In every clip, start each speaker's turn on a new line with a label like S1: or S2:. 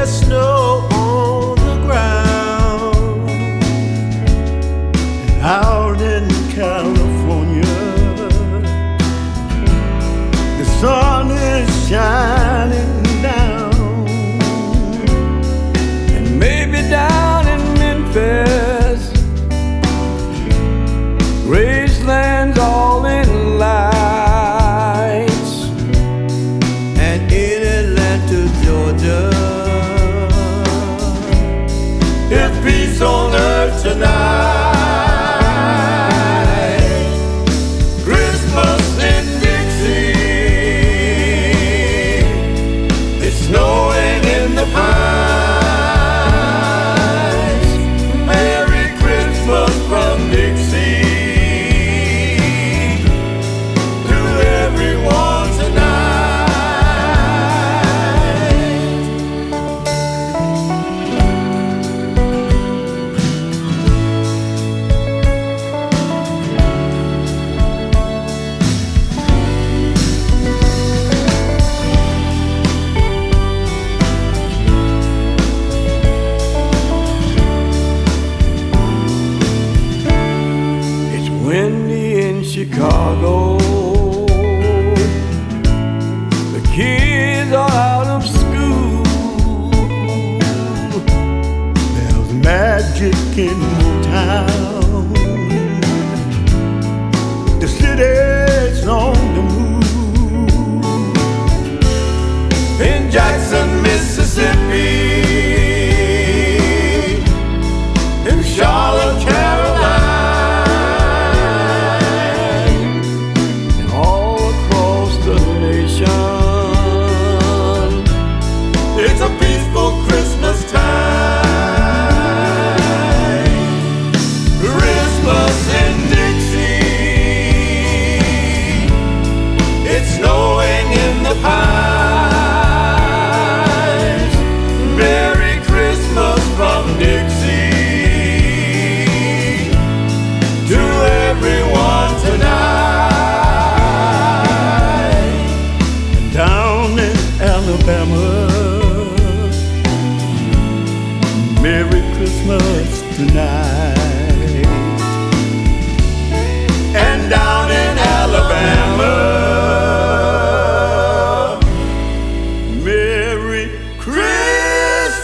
S1: there's snow on the ground. And out in California, the sun is shining down. And maybe down in Memphis, Graceland's all in lights. And in Atlanta, Georgia, it's peace on earth tonight. Christmas in Dixie, it's snowing in the pines. Merry Christmas from Dixie to everyone tonight. It's windy in Chicago, the kids are out of school. There's magic in Motown, the city's on the move. In Jackson, Mississippi, in Charlotte, Caroline, and all across the nation, it's a peaceful Christmas time. Christmas in Dixie, it's snowing in the pines. Merry Christmas from Dixie to everyone tonight. Down in Alabama, Merry Christmas tonight. And down in Alabama, Merry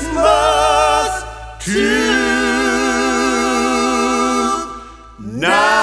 S1: Christmas tonight.